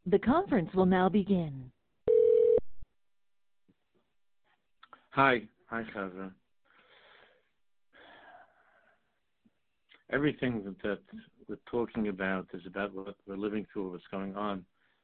The conference will now begin. Hi, Chavra. Everything that we're talking about is about what we're living through, what's going on.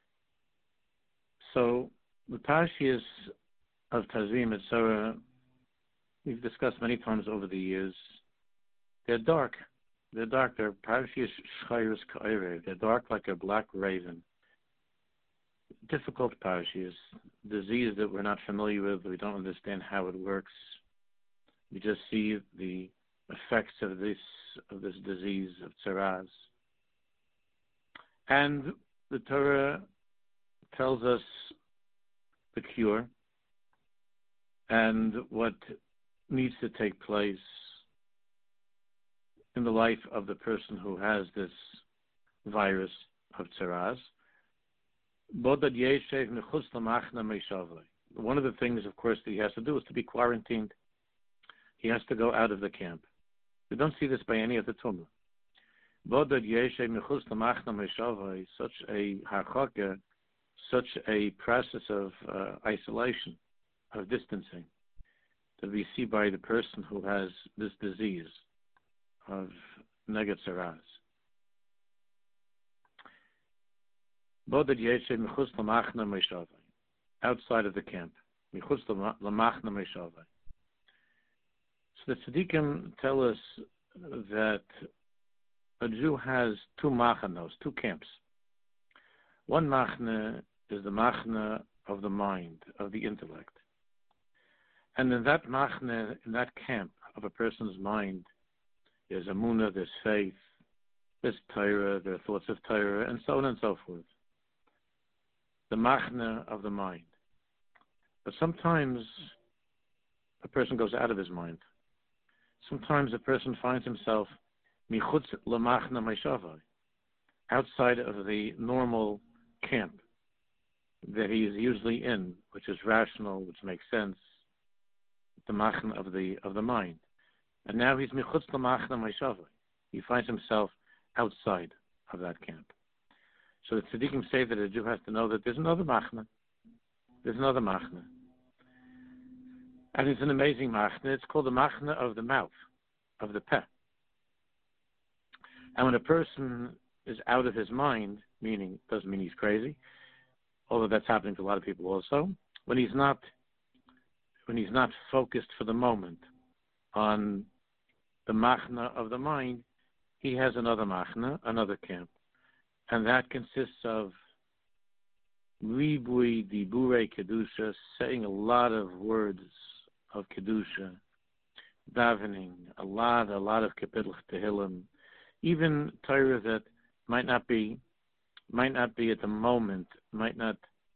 So the parashiyos of Tazrim and Sarah, we've discussed many times over the years. They're dark. They're dark. They're parashiyos shchayros ka'ireh. They're dark like a black raven. Difficult parashiyos, disease that we're not familiar with. We don't understand how it works. We just see the effects of this disease of tzaraz. And the Torah tells us the cure and what needs to take place in the life of the person who has this virus of tzaraz. One of the things, of course, that he has to do is to be quarantined. He has to go out of the camp. We don't see this by any of the Tumah. Such a harchaka, such a process of isolation, of distancing, that we see by the person who has this disease of negat tzaraz. Outside of the camp. So the tzaddikim tell us that a Jew has two machanos, two camps. One machna is the machna of the mind, of the intellect. And in that machna, in that camp of a person's mind, there's emunah, there's faith, there's Torah, there are thoughts of Torah, and so on and so forth. The machna of the mind. But sometimes a person goes out of his mind. Sometimes a person finds himself michutz lamachna meishavai, outside of the normal camp that he is usually in, which is rational, which makes sense, the machna of the mind. And now he's michutz lamachna meishavai. He finds himself outside of that camp. So the tzaddikim say that a Jew has to know that there's another machna. There's another machna. And it's an amazing machna. It's called the machna of the mouth, of the peh. And when a person is out of his mind, meaning, doesn't mean he's crazy, although that's happening to a lot of people also, when he's not focused for the moment on the machna of the mind, he has another machna, another camp. And that consists of ribui dibure kedusha, saying a lot of words of kedusha, davening, a lot of kapitel tehillim, even Torah that might not be at the moment, might not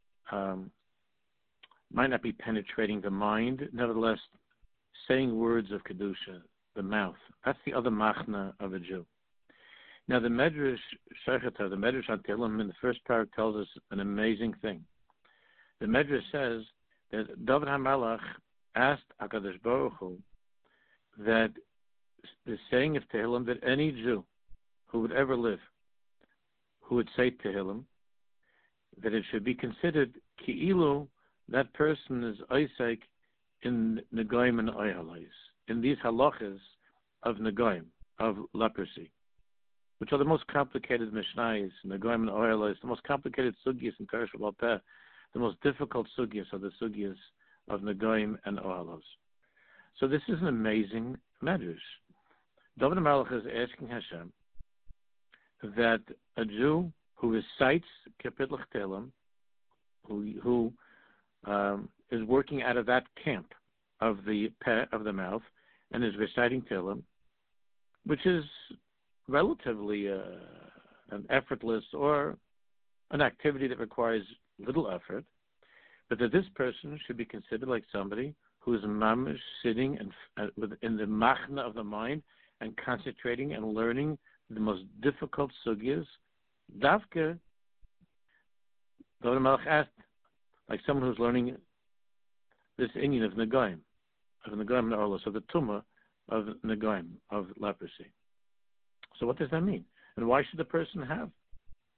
be penetrating the mind. Nevertheless, saying words of kedusha, the mouth. That's the other machna of a Jew. Now, the Medrash Shechata, the Medrash on Tehillim, in the first parak tells us an amazing thing. The Medrash says that David HaMelech asked HaKadosh Baruch Hu that the saying of Tehillim, that any Jew who would ever live, who would say Tehillim, that it should be considered ki'ilu, that person is Isaac in Negoim and Oyalis, in these halachas of Negoim, of leprosy, which are the most complicated mishnayos, Negoim and Oyalis, the most complicated sugyas in Torah Sheba'al Peh, the most difficult sugyas are the sugyas of Negoim and Oyalos. So this is an amazing medrash. David HaMelech is asking Hashem that a Jew who recites Kapitel Tehillim, who is working out of that camp of the peh, of the mouth, and is reciting Tehillim, which is relatively an effortless or an activity that requires little effort, but that this person should be considered like somebody who is mamish sitting in the machna of the mind and concentrating and learning the most difficult sugyas. Davke, David HaMelech asked, like someone who's learning this inyan of Negoim and Orlos, of the tumah of Negoim, of leprosy. So what does that mean? And why should the person have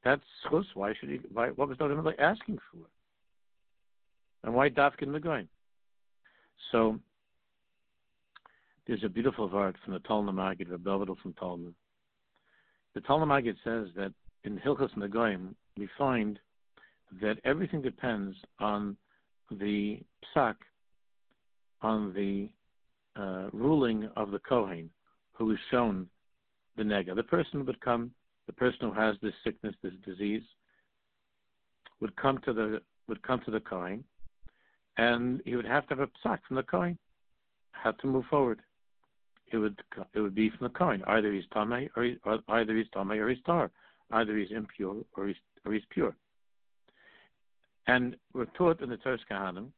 That's chus. Why should he? What was David Melech asking for? And why Dafkin Megoyim? So there's a beautiful word from the Talmud Maggid, Reb David from Talmud. The Talmud Maggid says that in Hilchos Megoyim we find that everything depends on the psak, on the ruling of the Kohen, who is shown the nega. The person who has this sickness, this disease, would come to the Kohen, and he would have to have a psak from the Kohen, how to move forward. It would be from the Kohen. Either he's tamei or he's tar. Either he's impure or he's pure. And we're taught in the Toras Kohanim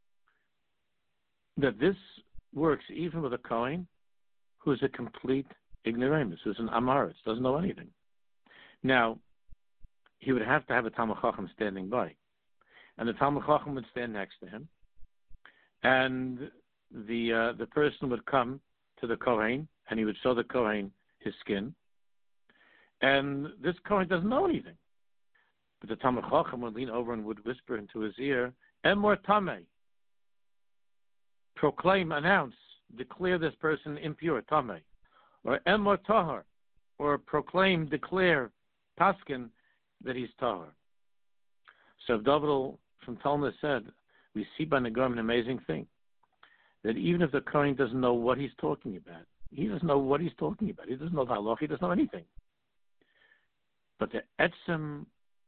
that this works even with a Kohen who is a complete ignoramus, who's an Amaritz, doesn't know anything. Now, he would have to have a Talmud Chacham standing by. And the Talmud Chacham would stand next to him. And the person would come to the Kohen, and he would show the Kohen his skin. And this Kohen doesn't know anything. But the Talmud Chacham would lean over and would whisper into his ear, Emor Tameh. Proclaim, announce, declare this person impure, Tameh. Or Emor Tahar. Or proclaim, declare, Paskin, that he's Tahar. So David from Talmud said, we see by Negorim an amazing thing. That even if the Kohen doesn't know what he's talking about, he doesn't know what he's talking about. He doesn't know the halach, he doesn't know anything. But the etzem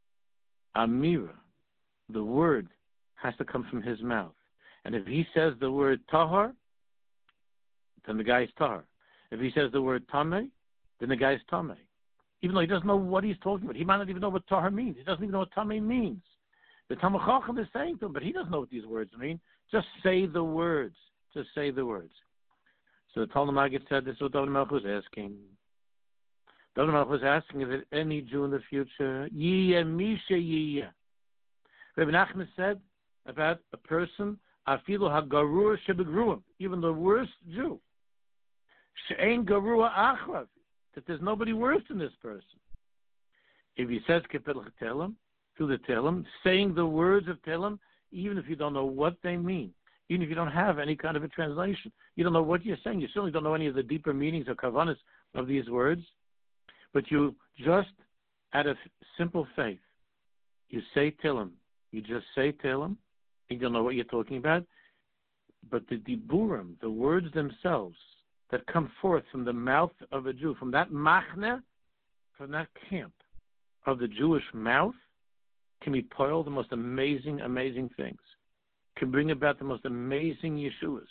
amira, the word, has to come from his mouth. And if he says the word tahar, then the guy is tahar. If he says the word tameh, then the guy is tameh. Even though he doesn't know what he's talking about. He might not even know what tahar means. He doesn't even know what tameh means. The Talmud Chacham is saying to him, but he doesn't know what these words mean. Just say the words. Just say the words. So the Talmud Maggid said this is what David Melech was asking. David Melech was asking if any Jew in the future, Yiyeh Misha Yiyeh. Rabbi Nachman said about a person, Afilu HaGarur Shebegruim, even the worst Jew. She'ein Garua Achrav, that there's nobody worse than this person. If he says Kepel Tehillim, through the Tehillim, saying the words of Tehillim, even if you don't know what they mean, even if you don't have any kind of a translation, you don't know what you're saying, you certainly don't know any of the deeper meanings or kavanas of these words, but you just, out of simple faith, you say Tehillim, you just say Tehillim, you don't know what you're talking about, but the diburim, the words themselves that come forth from the mouth of a Jew, from that machne, from that camp of the Jewish mouth, can be poil the most amazing, amazing things. Can bring about the most amazing Yeshuas.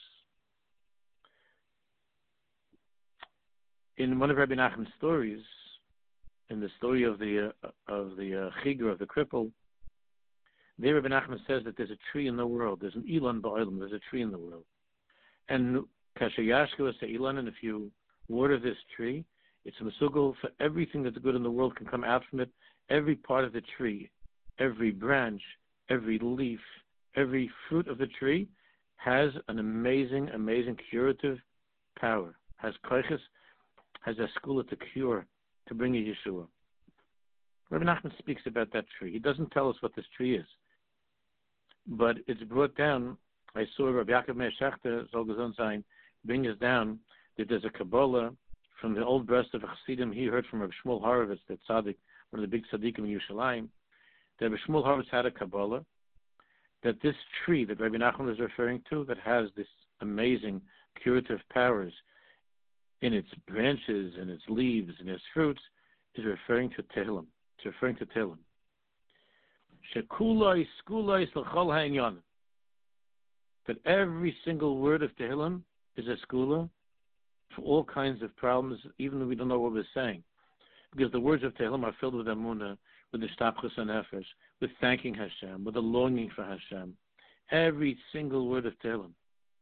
In one of Rabbi Nachman's stories, in the story of the Chigur, of the cripple, there Rabbi Nachman says that there's a tree in the world. There's an Ilan Ba'olam. There's a tree in the world. And Kasher Yashku is the Ilan, and if you water this tree, it's a mesugel for everything that's good in the world can come out from it. Every part of the tree, every branch, every leaf, every fruit of the tree has an amazing, amazing curative power. Has koiches, has a skula to cure, to bring a Yeshua. Rabbi Nachman speaks about that tree. He doesn't tell us what this tree is, but it's brought down. I saw Rabbi Yaakov Meir Shechter, Zol Gezon Zayin, bring us down that there's a Kabbalah from the old breast of Chassidim. He heard from Rabbi Shmuel Horovitz, that tzaddik, one of the big tzaddikim in Yerushalayim, that Rabbi Shmuel Horovitz had a Kabbalah, that this tree that Rabbi Nachman is referring to, that has this amazing curative powers in its branches, in its leaves, in its fruits, is referring to Tehillim. It's referring to Tehillim. Shekulai skulai l'chol ha'inyanim. That every single word of Tehillim is a skula for all kinds of problems, even though we don't know what we're saying. Because the words of Tehillim are filled with Amunah, with the Shtapchus and Nefesh, with thanking Hashem, with a longing for Hashem. Every single word of Tehillim,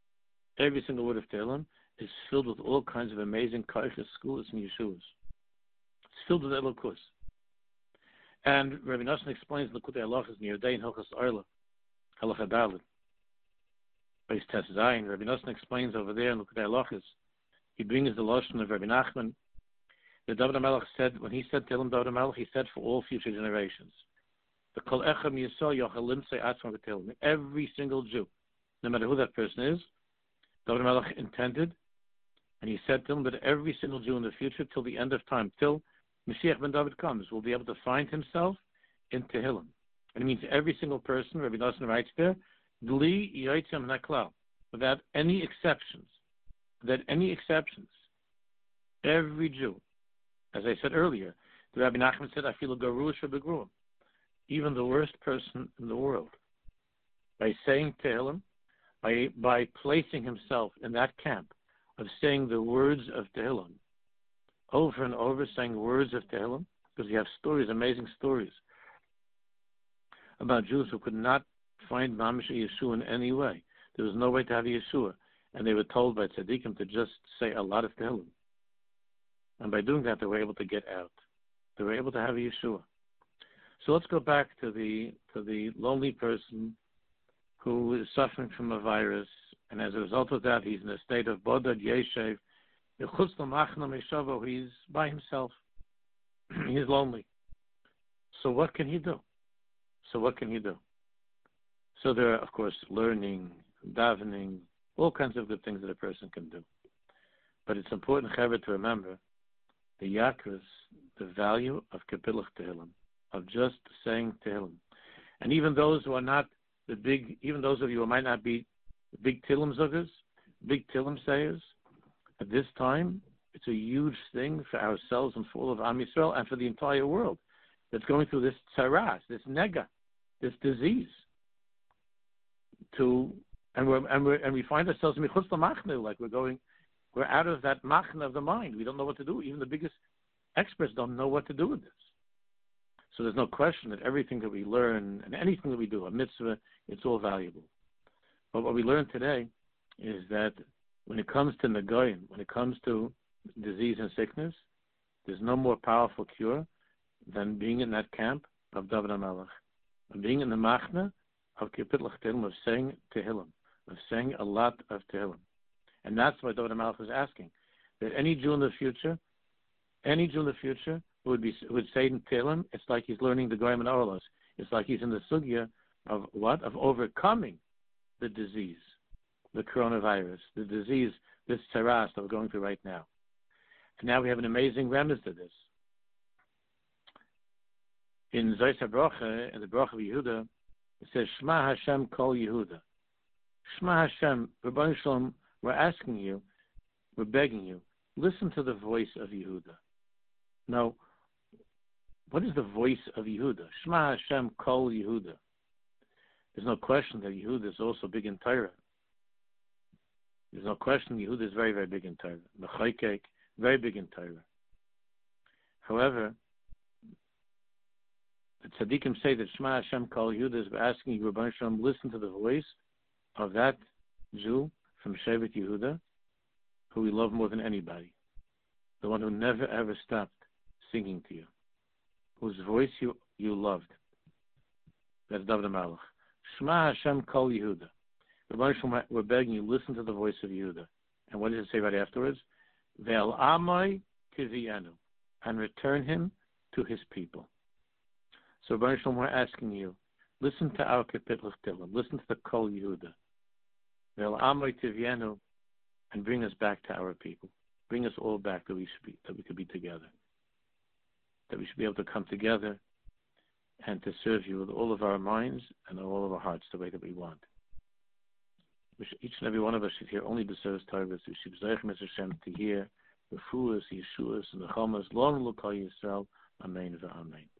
is filled with all kinds of amazing Kaiches, Skulas, and Yeshuas. It's filled with Elokus. And Rabbi Nosson explains L'kutei Halachos in Yerdei and Hilchos Arla, Halacha Dalet. Bais Tes Zayin, Rabbi Nosson explains over there in L'kutei Halachos, he brings the Lashon of Rabbi Nachman, The David HaMelech said, when he said Tehillim, David HaMelech, he said for all future generations. The Kol Echem Yisrael Yochel Limtzei Atzmo B'Tehillim. Every single Jew, no matter who that person is, David HaMelech intended, and he said to him that every single Jew in the future, till the end of time, till Mashiach ben David comes, will be able to find himself in Tehillim. And it means every single person, Rabbi Nosson writes there, Gli Yotzem Naklal, without any exceptions. Without any exceptions. Every Jew, as I said earlier, the Rabbi Nachman said, I feel a garush begruim, even the worst person in the world, by saying Tehillim, by placing himself in that camp of saying the words of Tehillim, over and over saying words of Tehillim, because we have stories, amazing stories, about Jews who could not find Mamish Yeshua in any way. There was no way to have Yeshua, and they were told by tzaddikim to just say a lot of Tehillim. And by doing that, they were able to get out. They were able to have Yeshua. So let's go back to the lonely person who is suffering from a virus, and as a result of that, he's in a state of bodad yeshev. He's by himself. He's lonely. So what can he do? So there are, of course, learning, davening, all kinds of good things that a person can do. But it's important, Chaver, to remember the yakras, the value of Kapilach Tehillim, of just saying Tehillim. And even those who are not even those of you who might not be the big Tehillim Zuggers, big Tehillim sayers, at this time, it's a huge thing for ourselves and for all of Am Yisrael and for the entire world that's going through this tzaras, this nega, this disease. And we find ourselves michutz lamachnu, like we're out of that machna of the mind. We don't know what to do. Even the biggest experts don't know what to do with this. So there's no question that everything that we learn and anything that we do, a mitzvah, it's all valuable. But what we learned today is that when it comes to Nagoyim, when it comes to disease and sickness, there's no more powerful cure than being in that camp of David HaMelech, and being in the machna of Kapilach Tehillim, of saying Tehillim, of saying a lot of Tehillim. And that's why David HaMelech was asking, that any Jew in the future who would say in Tehillim, it's like he's learning the Goyim and Orlos. It's like he's in the sugya of what? Of overcoming the disease, the coronavirus, the disease, this tzaras that we're going through right now. And now we have an amazing remez to this. In Zayis HaBrocha, in the Brocha of Yehuda, it says, Shema Hashem Kol Yehuda. Shema Hashem, Rabban Shalom, we're asking you, we're begging you, listen to the voice of Yehuda. Now, what is the voice of Yehuda? Shema Hashem Kol Yehuda. There's no question that Yehuda is also big in Torah. There's no question Yehuda is very, very big in Torah. Mechaykek, very big in Torah. However, the tzaddikim say that Shema Hashem Kol Yehuda is asking you, Rabban Shalom, listen to the voice of that Jew from Shevet Yehuda, who we love more than anybody. The one who never ever stopped singing to you, whose voice you loved. That's David HaMelech. Shema Hashem Kol Yehuda. Rabban Shalom, we're begging you, listen to the voice of Yehuda. And what does it say right afterwards? Ve'al amai tivienu, and return him to his people. So Rabban Shalom, we're asking you, listen to our Kapilach Tehillim, listen to the Kol Yehuda. Ve'al amai tivienu, and bring us back to our people. Bring us all back that we could be together. That we should be able to come together and to serve you with all of our minds and all of our hearts the way that we want. Each and every one of us should hear only the service targets. We should be Mr. Hashem to hear the Fuas, Yeshuas, and the Chomas, long look Yisrael. Amen. Amen.